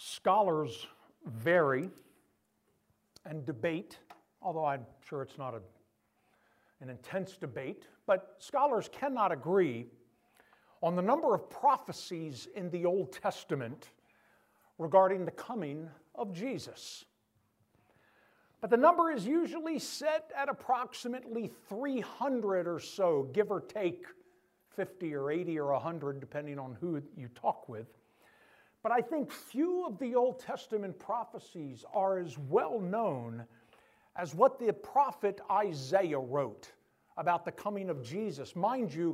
Scholars vary and debate, although I'm sure it's not an intense debate, but scholars cannot agree on the number of prophecies in the Old Testament regarding the coming of Jesus. But the number is usually set at approximately 300 or so, give or take 50 or 80 or 100, depending on who you talk with. But I think few of the Old Testament prophecies are as well known as what the prophet Isaiah wrote about the coming of Jesus. Mind you,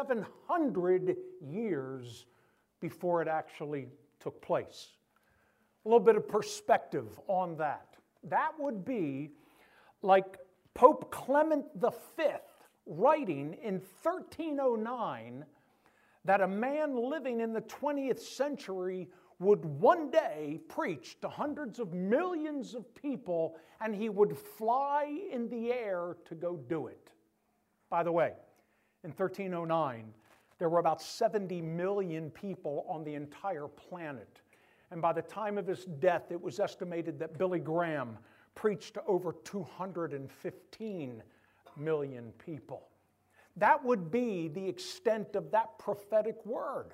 700 years before it actually took place. A little bit of perspective on that. That would be like Pope Clement V writing in 1309 that a man living in the 20th century would one day preach to hundreds of millions of people, and he would fly in the air to go do it. By the way, in 1309, there were about 70 million people on the entire planet. And by the time of his death, it was estimated that Billy Graham preached to over 215 million people. That would be the extent of that prophetic word.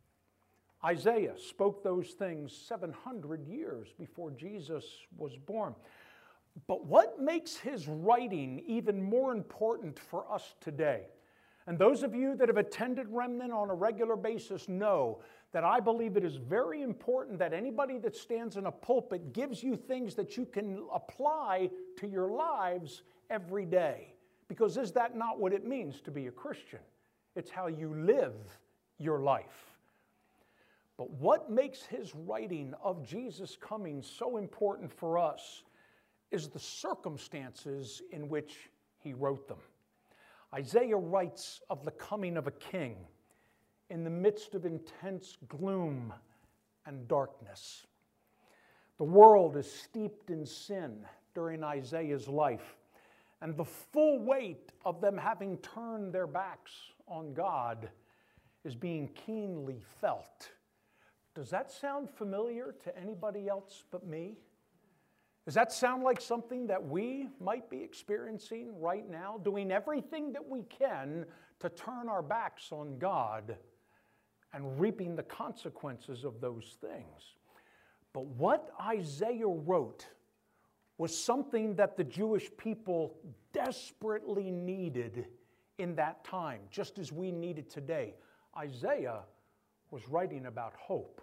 Isaiah spoke those things 700 years before Jesus was born. But what makes his writing even more important for us today? And those of you that have attended Remnant on a regular basis know that I believe it is very important that anybody that stands in a pulpit gives you things that you can apply to your lives every day. Because is that not what it means to be a Christian? It's how you live your life. But what makes his writing of Jesus coming so important for us is the circumstances in which he wrote them. Isaiah writes of the coming of a king in the midst of intense gloom and darkness. The world is steeped in sin during Isaiah's life, and the full weight of them having turned their backs on God is being keenly felt. Does that sound familiar to anybody else but me? Does that sound like something that we might be experiencing right now, doing everything that we can to turn our backs on God and reaping the consequences of those things? But what Isaiah wrote was something that the Jewish people desperately needed in that time, just as we need it today. Isaiah was writing about hope,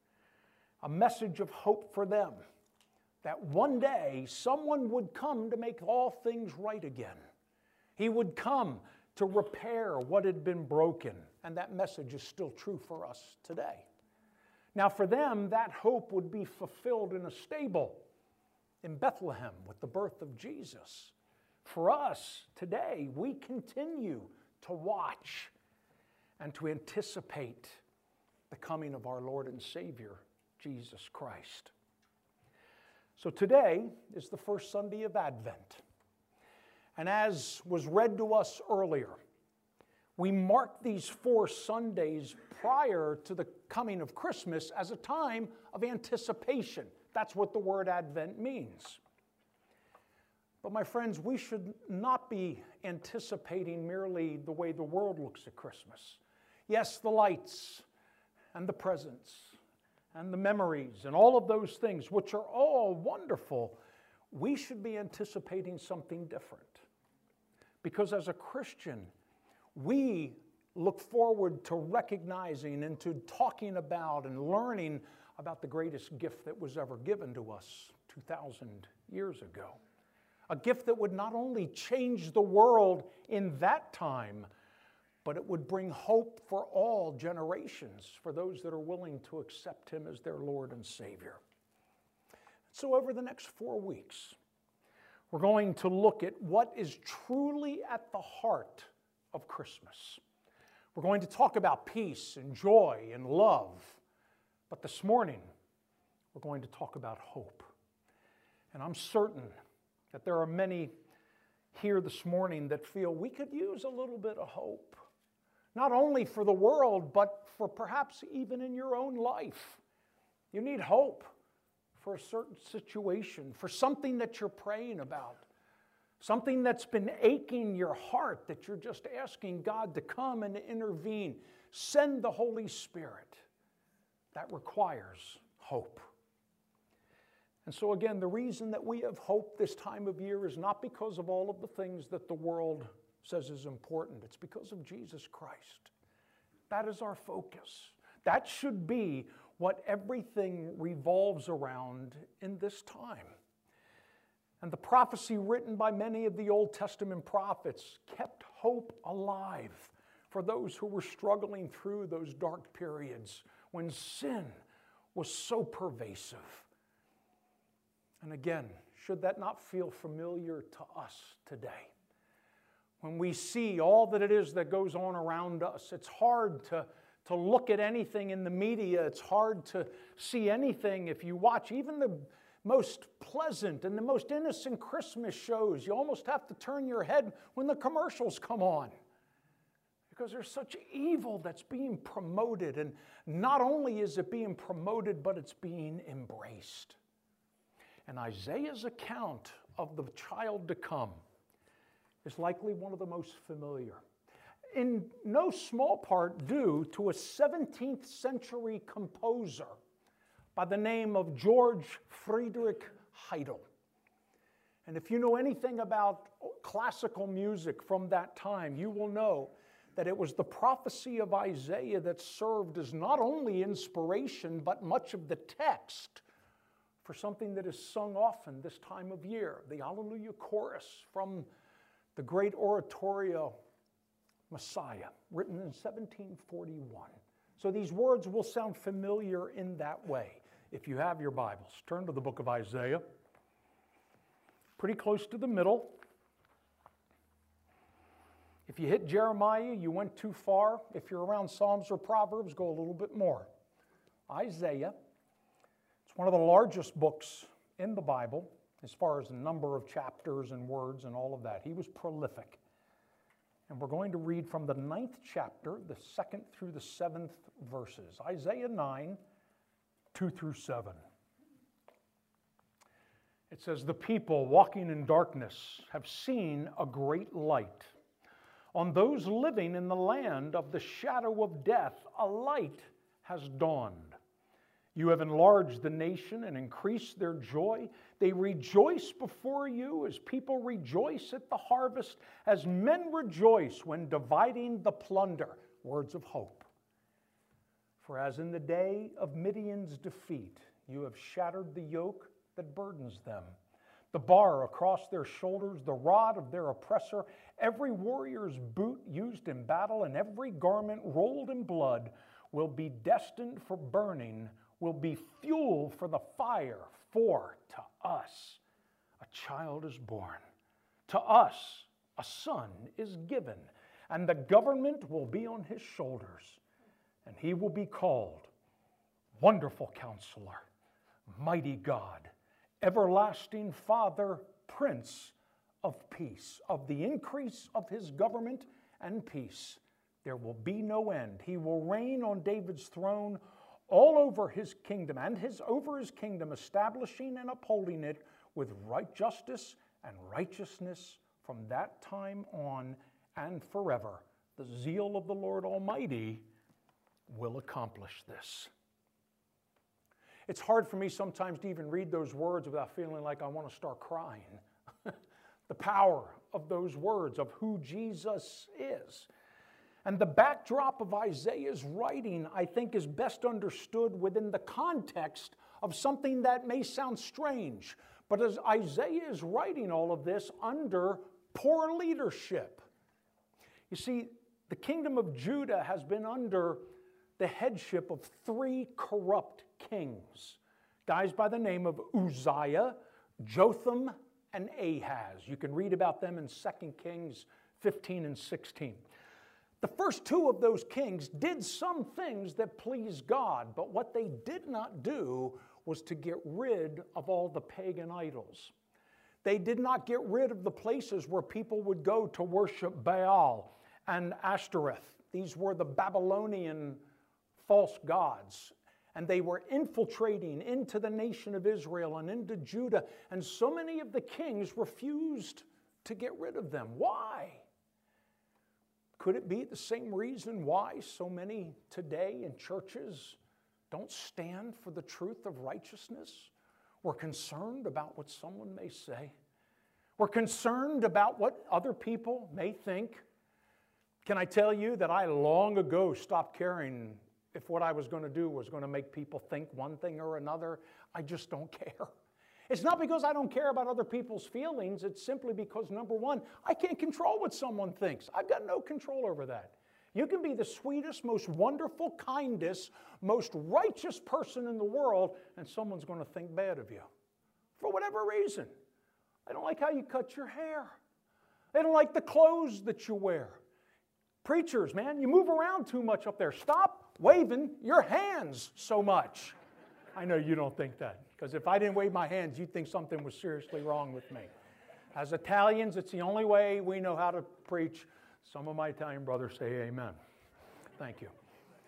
a message of hope for them, that one day someone would come to make all things right again. He would come to repair what had been broken, and that message is still true for us today. Now for them, that hope would be fulfilled in a stable in Bethlehem with the birth of Jesus. For us today, we continue to watch and to anticipate the coming of our Lord and Savior, Jesus Christ. So today is the first Sunday of Advent. And as was read to us earlier, we mark these 4 Sundays prior to the coming of Christmas as a time of anticipation. That's what the word Advent means. But my friends, we should not be anticipating merely the way the world looks at Christmas. Yes, the lights and the presents and the memories and all of those things, which are all wonderful, we should be anticipating something different. Because as a Christian, we look forward to recognizing and to talking about and learning about the greatest gift that was ever given to us 2,000 years ago. A gift that would not only change the world in that time, but it would bring hope for all generations, for those that are willing to accept him as their Lord and Savior. So over the next 4 weeks, we're going to look at what is truly at the heart of Christmas. We're going to talk about peace and joy and love. But this morning, we're going to talk about hope. And I'm certain that there are many here this morning that feel we could use a little bit of hope. Not only for the world, but for perhaps even in your own life. You need hope for a certain situation, for something that you're praying about, something that's been aching your heart that you're just asking God to come and intervene. Send the Holy Spirit. That requires hope. And so again, the reason that we have hope this time of year is not because of all of the things that the world says is important. It's because of Jesus Christ. That is our focus. That should be what everything revolves around in this time. And the prophecy written by many of the Old Testament prophets kept hope alive for those who were struggling through those dark periods when sin was so pervasive. And again, should that not feel familiar to us today? When we see all that it is that goes on around us, it's hard to look at anything in the media. It's hard to see anything if you watch even the most pleasant and the most innocent Christmas shows. You almost have to turn your head when the commercials come on, because there's such evil that's being promoted. And not only is it being promoted, but it's being embraced. And Isaiah's account of the child to come is likely one of the most familiar, in no small part due to a 17th century composer by the name of George Friedrich Heidel. And if you know anything about classical music from that time, you will know that it was the prophecy of Isaiah that served as not only inspiration, but much of the text for something that is sung often this time of year, the Alleluia chorus from the great oratorio Messiah, written in 1741. So these words will sound familiar in that way. If you have your Bibles, turn to the book of Isaiah, pretty close to the middle. If you hit Jeremiah, you went too far. If you're around Psalms or Proverbs, go a little bit more. Isaiah. It's one of the largest books in the Bible as far as the number of chapters and words and all of that. He was prolific. And we're going to read from the 9th chapter, the 2nd through the 7th verses. Isaiah 9, 2 through 7. It says, "The people walking in darkness have seen a great light. On those living in the land of the shadow of death, a light has dawned. You have enlarged the nation and increased their joy. They rejoice before you as people rejoice at the harvest, as men rejoice when dividing the plunder." Words of hope. "For as in the day of Midian's defeat, you have shattered the yoke that burdens them, the bar across their shoulders, the rod of their oppressor, every warrior's boot used in battle, and every garment rolled in blood will be destined for burning, will be fuel for the fire. For to us a child is born, to us a son is given, and the government will be on his shoulders, and he will be called Wonderful Counselor, Mighty God, Everlasting Father, Prince of Peace. Of the increase of his government and peace there will be no end. He will reign on David's throne all over his kingdom and over his kingdom, establishing and upholding it with right justice and righteousness from that time on and forever. The zeal of the Lord Almighty will accomplish this." It's hard for me sometimes to even read those words without feeling like I want to start crying. The power of those words, of who Jesus is. And the backdrop of Isaiah's writing, I think, is best understood within the context of something that may sound strange. But as Isaiah is writing all of this under poor leadership. You see, the kingdom of Judah has been under the headship of 3 corrupt kings. Guys by the name of Uzziah, Jotham, and Ahaz. You can read about them in 2 Kings 15 and 16. The first 2 of those kings did some things that pleased God, but what they did not do was to get rid of all the pagan idols. They did not get rid of the places where people would go to worship Baal and Ashtoreth. These were the Babylonian false gods. and they were infiltrating into the nation of Israel and into Judah, and so many of the kings refused to get rid of them. Why? Could it be the same reason why so many today in churches don't stand for the truth of righteousness? We're concerned about what someone may say. We're concerned about what other people may think. Can I tell you that I long ago stopped caring if what I was going to do was going to make people think one thing or another? I just don't care. It's not because I don't care about other people's feelings. It's simply because, number one, I can't control what someone thinks. I've got no control over that. You can be the sweetest, most wonderful, kindest, most righteous person in the world, and someone's going to think bad of you for whatever reason. They don't like how you cut your hair. They don't like the clothes that you wear. Preachers, man, you move around too much up there. Stop waving your hands so much. I know you don't think that, because if I didn't wave my hands, you'd think something was seriously wrong with me. As Italians, it's the only way we know how to preach. Some of my Italian brothers say amen. Thank you.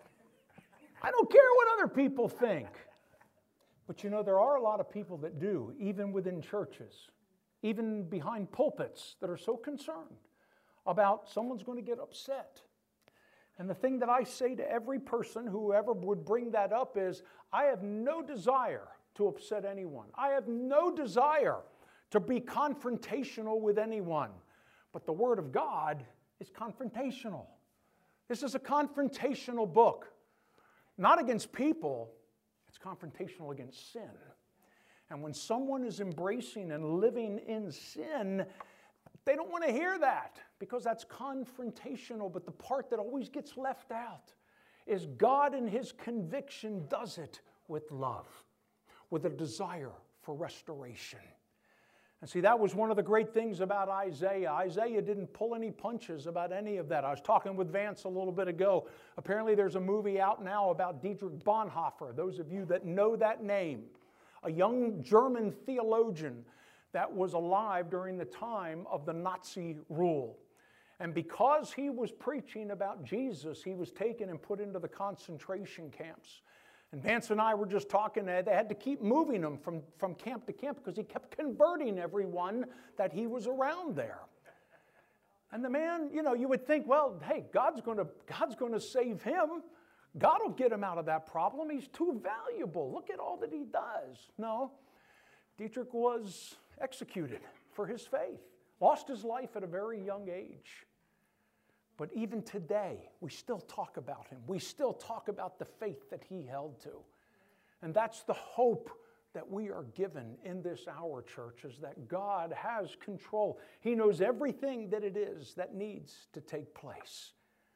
I don't care what other people think. But you know, there are a lot of people that do, even within churches, even behind pulpits, that are so concerned about someone's going to get upset. And the thing that I say to every person, whoever would bring that up, is I have no desire to upset anyone. I have no desire to be confrontational with anyone. But the Word of God is confrontational. This is a confrontational book. Not against people, it's confrontational against sin. And when someone is embracing and living in sin, they don't want to hear that, because that's confrontational. But the part that always gets left out is God in His conviction does it with love, with a desire for restoration. And see, that was one of the great things about Isaiah. Isaiah didn't pull any punches about any of that. I was talking with Vance a little bit ago. Apparently there's a movie out now about Dietrich Bonhoeffer, those of you that know that name, a young German theologian that was alive during the time of the Nazi rule. And because he was preaching about Jesus, he was taken and put into the concentration camps. And Vance and I were just talking, they had to keep moving him from camp to camp because he kept converting everyone that he was around there. And the man, you know, you would think, well, hey, God's going to save him. God will get him out of that problem. He's too valuable. Look at all that he does. No, Dietrich was executed for his faith, lost his life at a very young age. But even today, we still talk about him. We still talk about the faith that he held to. And that's the hope that we are given in this hour, church, is that God has control. He knows everything that it is that needs to take place.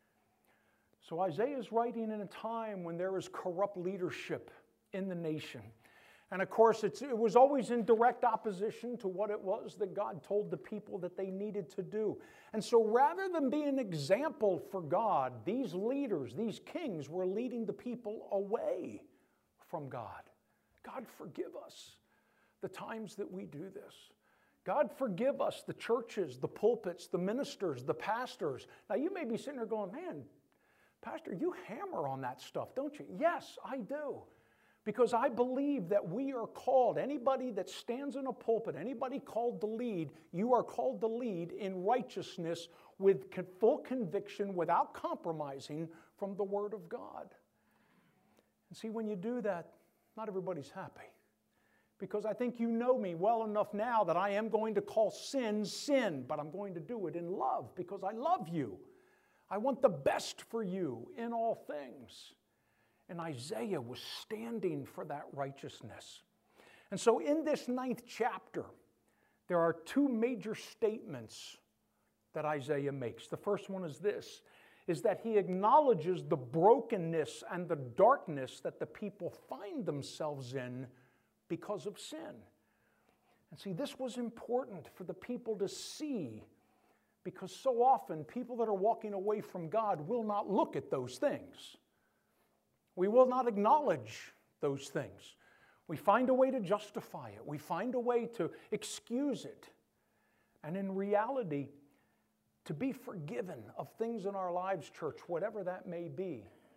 So Isaiah is writing in a time when there is corrupt leadership in the nation. And of course, it was always in direct opposition to what it was that God told the people that they needed to do. And so rather than be an example for God, these leaders, these kings, were leading the people away from God. God forgive us the times that we do this. God forgive us, the churches, the pulpits, the ministers, the pastors. Now you may be sitting there going, man, Pastor, you hammer on that stuff, don't you? Yes, I do. Because I believe that we are called, anybody that stands in a pulpit, anybody called to lead, you are called to lead in righteousness with full conviction, without compromising from the Word of God. And see, when you do that, not everybody's happy. Because I think you know me well enough now that I am going to call sin, sin, but I'm going to do it in love because I love you. I want the best for you in all things. And Isaiah was standing for that righteousness. And so in this 9th chapter, there are two major statements that Isaiah makes. The first one is this, is that he acknowledges the brokenness and the darkness that the people find themselves in because of sin. And see, this was important for the people to see, because so often people that are walking away from God will not look at those things. We will not acknowledge those things. We find a way to justify it. We find a way to excuse it. And in reality, to be forgiven of things in our lives, church, whatever that may be,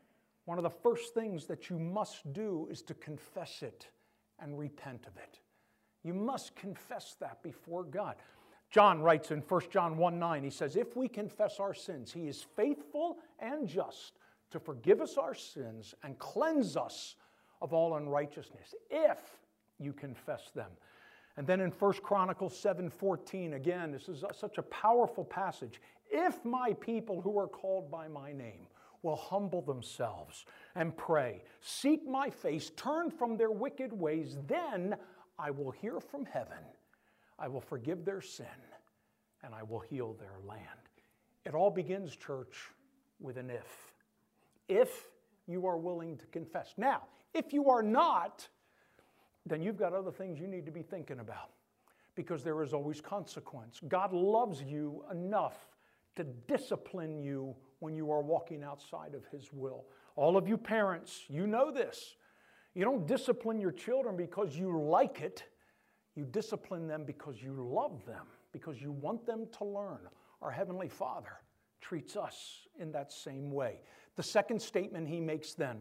one of the first things that you must do is to confess it and repent of it. You must confess that before God. John writes in 1 John 1:9, he says, if we confess our sins, he is faithful and just to forgive us our sins and cleanse us of all unrighteousness, if you confess them. And then in 1 Chronicles 7:14, again, this is such a powerful passage. If my people who are called by my name will humble themselves and pray, seek my face, turn from their wicked ways, then I will hear from heaven, I will forgive their sin, and I will heal their land. It all begins, church, with an if. If you are willing to confess. Now, if you are not, then you've got other things you need to be thinking about, because there is always consequence. God loves you enough to discipline you when you are walking outside of His will. All of you parents, you know this. You don't discipline your children because you like it. You discipline them because you love them, because you want them to learn. Our Heavenly Father treats us in that same way. The second statement He makes then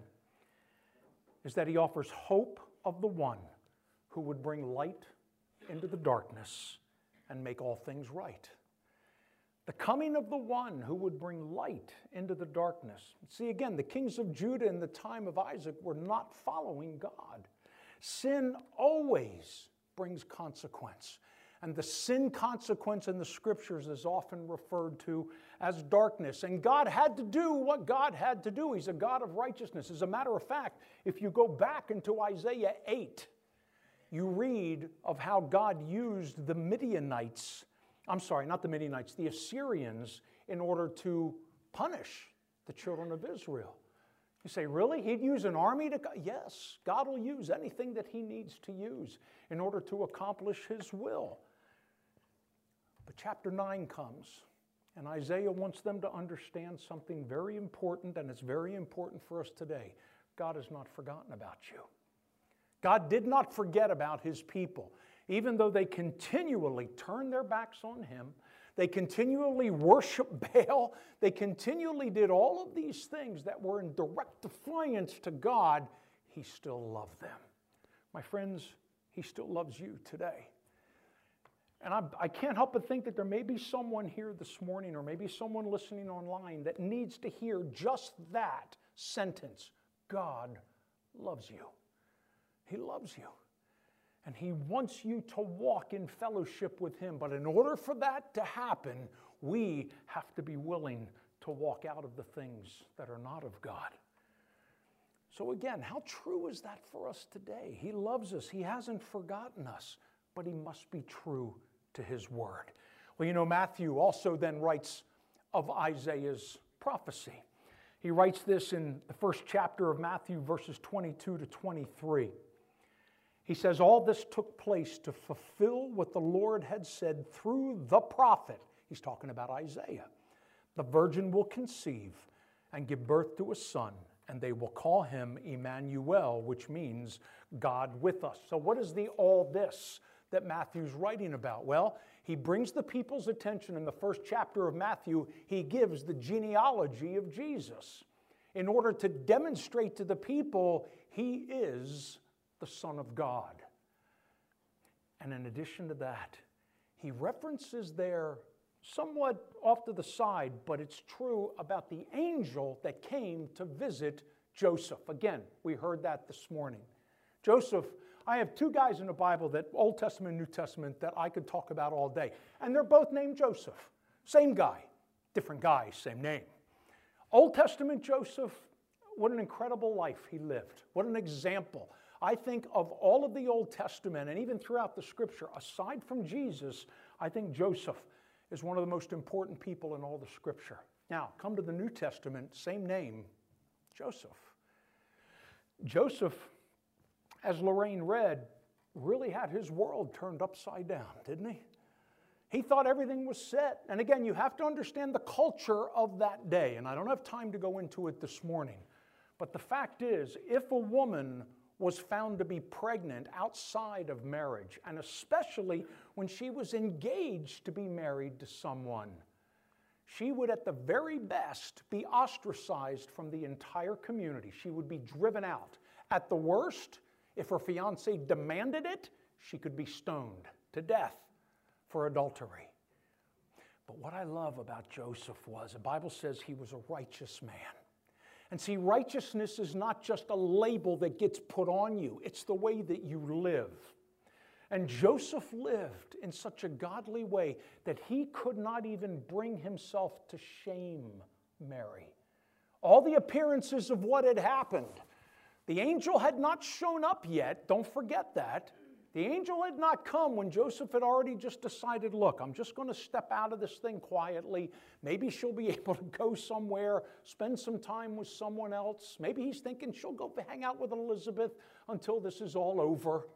is that He offers hope of the one who would bring light into the darkness and make all things right. The coming of the one who would bring light into the darkness. See, again, the kings of Judah in the time of Isaac were not following God. Sin always brings consequence. And the sin consequence in the Scriptures is often referred to as darkness. And God had to do what God had to do. He's a God of righteousness. As a matter of fact, if you go back into Isaiah 8, you read of how God used the Midianites, the Assyrians, in order to punish the children of Israel. You say, really? He'd use an army to... Yes, God will use anything that He needs to use in order to accomplish His will. But chapter 9 comes, and Isaiah wants them to understand something very important, and it's very important for us today. God has not forgotten about you. God did not forget about His people. Even though they continually turned their backs on Him, they continually worshiped Baal, they continually did all of these things that were in direct defiance to God, He still loved them. My friends, He still loves you today. And I can't help but think that there may be someone here this morning, or maybe someone listening online, that needs to hear just that sentence. God loves you. He loves you. And He wants you to walk in fellowship with Him. But in order for that to happen, we have to be willing to walk out of the things that are not of God. So again, how true is that for us today? He loves us. He hasn't forgotten us. But He must be true to His word. Well, you know, Matthew also then writes of Isaiah's prophecy. He writes this in the first chapter of Matthew, verses 22 to 23. He says, all this took place to fulfill what the Lord had said through the prophet. He's talking about Isaiah. The virgin will conceive and give birth to a son, and they will call him Emmanuel, which means God with us. So what is the all this that Matthew's writing about? Well, he brings the people's attention in the first chapter of Matthew. He gives the genealogy of Jesus in order to demonstrate to the people He is the Son of God. And in addition to that, he references there, somewhat off to the side, but it's true, about the angel that came to visit Joseph. Again, we heard that this morning. Joseph, I have two guys in the Bible, that Old Testament, New Testament, that I could talk about all day. And they're both named Joseph. Same guy, different guy, same name. Old Testament Joseph, what an incredible life he lived. What an example. I think of all of the Old Testament, and even throughout the Scripture, aside from Jesus, I think Joseph is one of the most important people in all the Scripture. Now, come to the New Testament, same name, Joseph. Joseph, as Lorraine read, really had his world turned upside down, didn't he? He thought everything was set. And again, you have to understand the culture of that day, and I don't have time to go into it this morning. But the fact is, if a woman was found to be pregnant outside of marriage, and especially when she was engaged to be married to someone, she would at the very best be ostracized from the entire community. She would be driven out. At the worst, if her fiance demanded it, she could be stoned to death for adultery. But what I love about Joseph was, the Bible says he was a righteous man. And see, righteousness is not just a label that gets put on you. It's the way that you live. And Joseph lived in such a godly way that he could not even bring himself to shame Mary. All the appearances of what had happened. The angel had not shown up yet. Don't forget that. The angel had not come when Joseph had already just decided, look, I'm just going to step out of this thing quietly. Maybe she'll be able to go somewhere, spend some time with someone else. Maybe he's thinking she'll go hang out with Elizabeth until this is all over.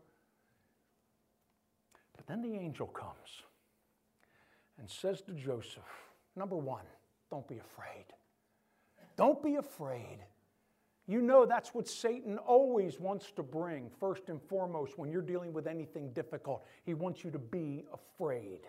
But then the angel comes and says to Joseph, number one, don't be afraid. Don't be afraid. You know that's what Satan always wants to bring, first and foremost, when you're dealing with anything difficult. He wants you to be afraid.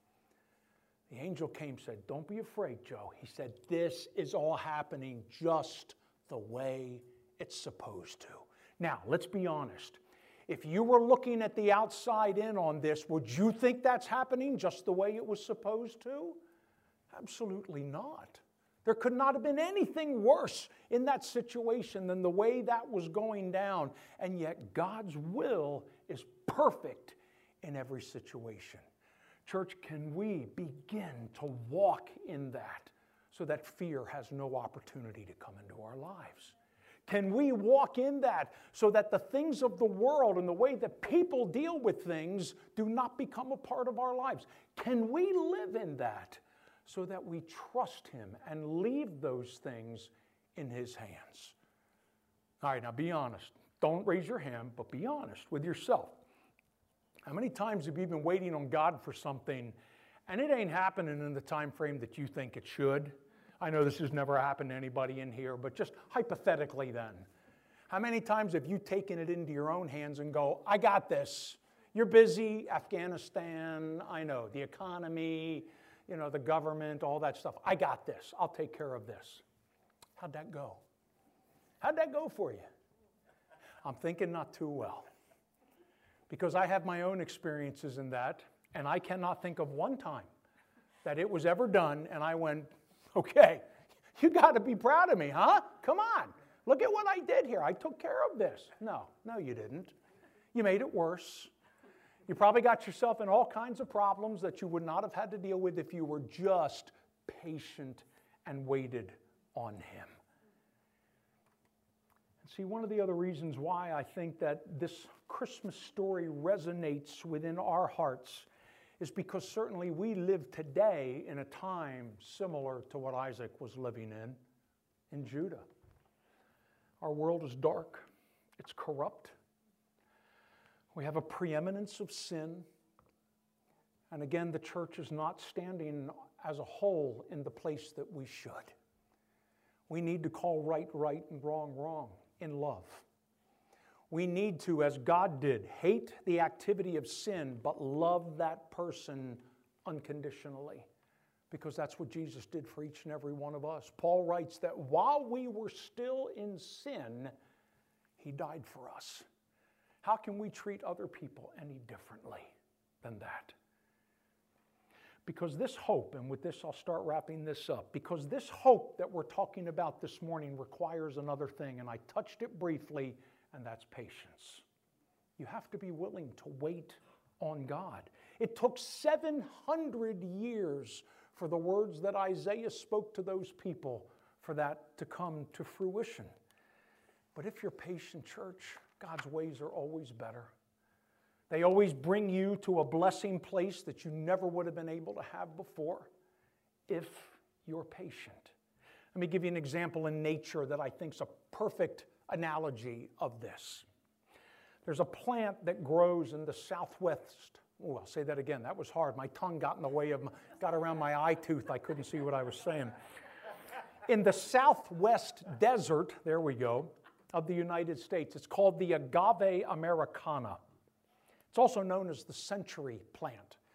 The angel came and said, don't be afraid, Joe. He said, this is all happening just the way it's supposed to. Now, let's be honest. If you were looking at the outside in on this, would you think that's happening just the way it was supposed to? Absolutely not. There could not have been anything worse in that situation than the way that was going down. And yet God's will is perfect in every situation. Church, can we begin to walk in that so that fear has no opportunity to come into our lives? Can we walk in that so that the things of the world and the way that people deal with things do not become a part of our lives? Can we live in that so that we trust Him and leave those things in His hands? All right, now be honest. Don't raise your hand, but be honest with yourself. How many times have you been waiting on God for something and it ain't happening in the time frame that you think it should? I know this has never happened to anybody in here, but just hypothetically then. How many times have you taken it into your own hands and go, I got this. You're busy, Afghanistan, I know, the economy, you know, the government, all that stuff. I got this. I'll take care of this. How'd that go? How'd that go for you? I'm thinking not too well. Because I have my own experiences in that, and I cannot think of one time that it was ever done, and I went, okay, you got to be proud of me, huh? Come on. Look at what I did here. I took care of this. No, you didn't. You made it worse. You probably got yourself in all kinds of problems that you would not have had to deal with if you were just patient and waited on Him. And see, one of the other reasons why I think that this Christmas story resonates within our hearts is because certainly we live today in a time similar to what Isaac was living in Judah. Our world is dark. It's corrupt. We have a preeminence of sin. And again, the church is not standing as a whole in the place that we should. We need to call right, right, and wrong, wrong in love. We need to, as God did, hate the activity of sin, but love that person unconditionally, because that's what Jesus did for each and every one of us. Paul writes that while we were still in sin, He died for us. How can we treat other people any differently than that? Because this hope, and with this I'll start wrapping this up, because this hope that we're talking about this morning requires another thing, and I touched it briefly, and that's patience. You have to be willing to wait on God. It took 700 years for the words that Isaiah spoke to those people for that to come to fruition. But if you're patient, church, God's ways are always better. They always bring you to a blessing place that you never would have been able to have before if you're patient. Let me give you an example in nature that I think is a perfect analogy of this. There's a plant that grows in the southwest. Oh, I'll say that again. That was hard. My tongue got in the way got around my eye tooth. I couldn't see what I was saying. In the southwest desert, there we go, of the United States, it's called the Agave americana. It's also known as the century plant.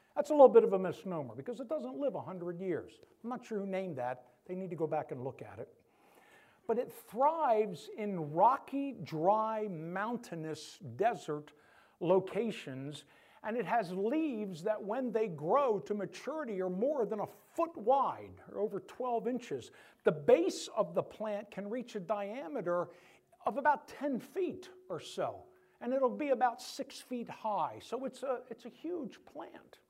That's a little bit of a misnomer because it doesn't live 100 years. I'm not sure who named that. They need to go back and look at it. But it thrives in rocky, dry, mountainous desert locations, and it has leaves that when they grow to maturity are more than a foot wide, or over 12 inches. The base of the plant can reach a diameter of about 10 feet or so, and it'll be about 6 feet high. So it's a huge plant.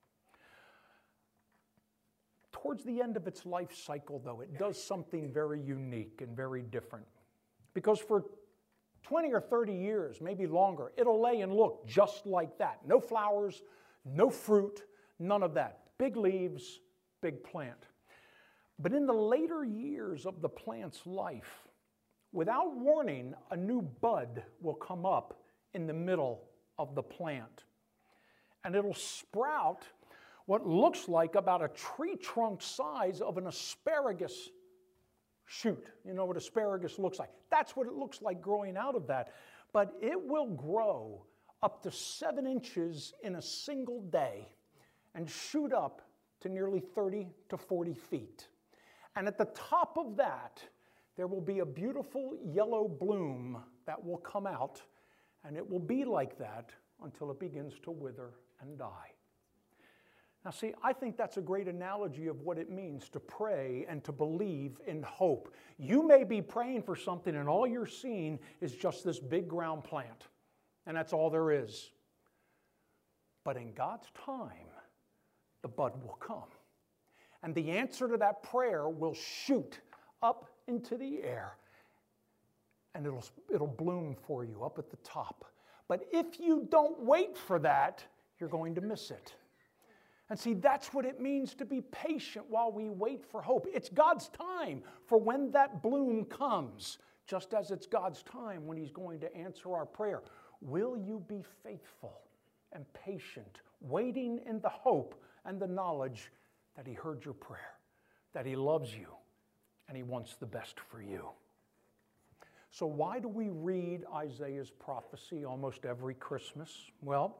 Towards the end of its life cycle, though, it does something very unique and very different. Because for 20 or 30 years, maybe longer, it'll lay and look just like that. No flowers, no fruit, none of that. Big leaves, big plant. But in the later years of the plant's life, without warning, a new bud will come up in the middle of the plant. And it'll sprout what looks like about a tree trunk size of an asparagus shoot. You know what asparagus looks like. That's what it looks like growing out of that. But it will grow up to 7 inches in a single day and shoot up to nearly 30 to 40 feet. And at the top of that, there will be a beautiful yellow bloom that will come out, and it will be like that until it begins to wither and die. Now see, I think that's a great analogy of what it means to pray and to believe in hope. You may be praying for something and all you're seeing is just this big ground plant, and that's all there is. But in God's time, the bud will come. And the answer to that prayer will shoot up into the air, and it'll bloom for you up at the top. But if you don't wait for that, you're going to miss it. And see, that's what it means to be patient while we wait for hope. It's God's time for when that bloom comes, just as it's God's time when He's going to answer our prayer. Will you be faithful and patient, waiting in the hope and the knowledge that He heard your prayer, that He loves you, and He wants the best for you? So why do we read Isaiah's prophecy almost every Christmas? Well,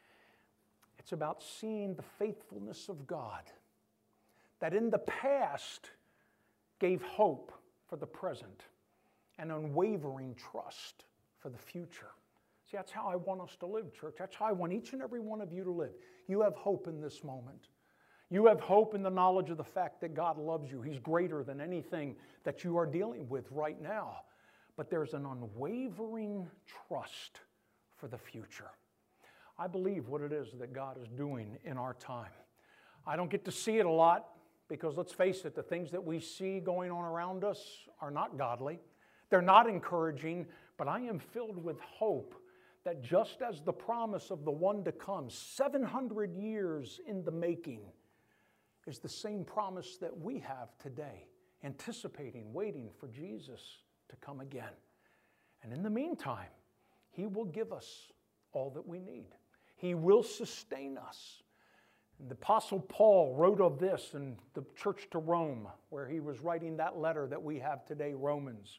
it's about seeing the faithfulness of God that in the past gave hope for the present and unwavering trust for the future. See, that's how I want us to live, church. That's how I want each and every one of you to live. You have hope in this moment. You have hope in the knowledge of the fact that God loves you. He's greater than anything that you are dealing with right now. But there's an unwavering trust for the future. I believe what it is that God is doing in our time. I don't get to see it a lot because, let's face it, the things that we see going on around us are not godly. They're not encouraging, but I am filled with hope that just as the promise of the one to come, 700 years in the making, is the same promise that we have today, anticipating, waiting for Jesus to come again. And in the meantime, He will give us all that we need. He will sustain us. And the Apostle Paul wrote of this in the church to Rome, where he was writing that letter that we have today, Romans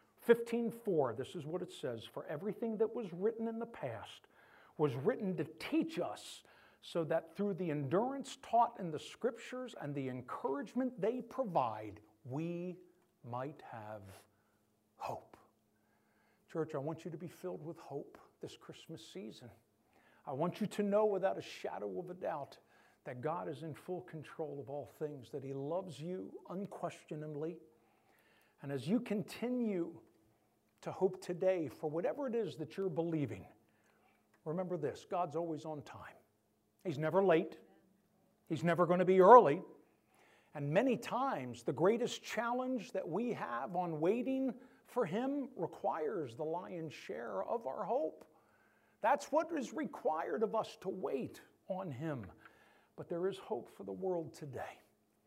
15:4. This is what it says: "For everything that was written in the past was written to teach us, so that through the endurance taught in the Scriptures and the encouragement they provide, we might have hope." Church, I want you to be filled with hope this Christmas season. I want you to know without a shadow of a doubt that God is in full control of all things, that He loves you unquestionably. And as you continue to hope today for whatever it is that you're believing, remember this: God's always on time. He's never late. He's never going to be early. And many times, the greatest challenge that we have on waiting for Him requires the lion's share of our hope. That's what is required of us, to wait on Him. But there is hope for the world today.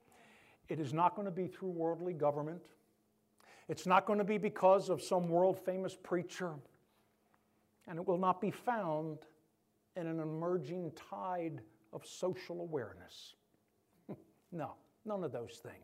It is not going to be through worldly government. It's not going to be because of some world-famous preacher. And it will not be found in an emerging tide of social awareness. No, none of those things.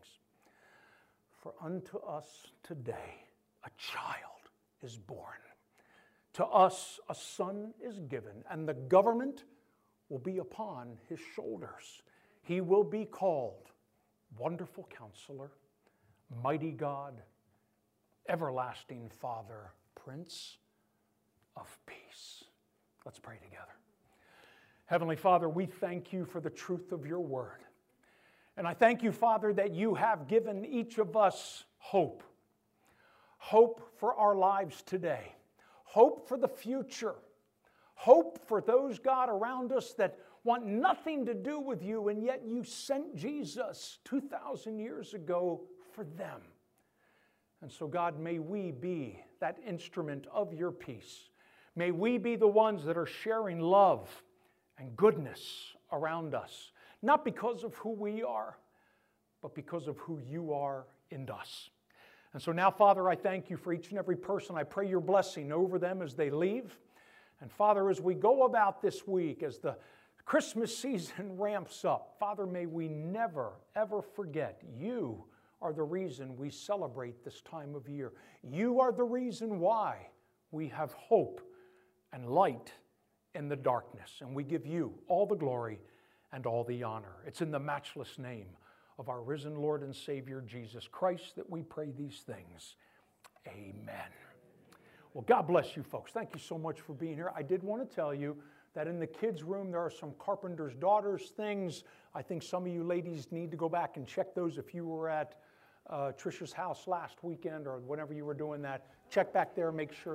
For unto us today a child is born. To us a son is given, and the government will be upon his shoulders. He will be called Wonderful Counselor, Mighty God, Everlasting Father, Prince of Peace. Let's pray together. Heavenly Father, we thank you for the truth of your word. And I thank you, Father, that you have given each of us hope. Hope for our lives today. Hope for the future. Hope for those, God, around us that want nothing to do with you, and yet you sent Jesus 2,000 years ago for them. And so, God, may we be that instrument of your peace. May we be the ones that are sharing love and goodness around us, not because of who we are, but because of who you are in us. And so now, Father, I thank you for each and every person. I pray your blessing over them as they leave. And Father, as we go about this week, as the Christmas season ramps up, Father, may we never, ever forget you are the reason we celebrate this time of year. You are the reason why we have hope and light in the darkness. And we give you all the glory and all the honor. It's in the matchless name of our risen Lord and Savior, Jesus Christ, that we pray these things. Amen. Well, God bless you folks. Thank you so much for being here. I did want to tell you that in the kids' room there are some Carpenter's Daughters things. I think some of you ladies need to go back and check those if you were at Trisha's house last weekend or whenever you were doing that. Check back there, make sure